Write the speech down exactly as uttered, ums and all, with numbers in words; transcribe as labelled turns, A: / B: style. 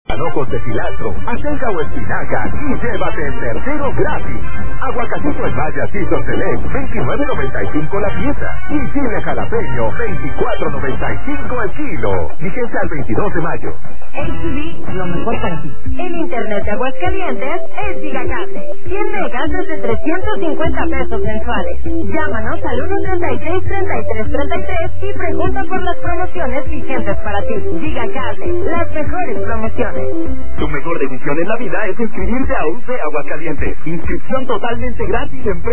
A: Manojos de cilantro, acelga o espinaca y llévate el tercero gratis. Aguacatito en bayas y Select, veintinueve noventa y cinco la pieza. Y chile jalapeño, veinticuatro noventa y cinco el kilo. Vigencia al veintidós de mayo.
B: H D B, lo mejor para ti. El internet de Aguascalientes es Gigacable. cien megas desde trescientos cincuenta pesos mensuales. Llámanos al uno treinta y seis, treinta y tres treinta y tres y pregunta por las promociones vigentes para ti. Gigacable, las mejores promociones.
C: Tu mejor decisión en la vida es inscribirte a U C Aguascalientes. Inscripción totalmente gratis en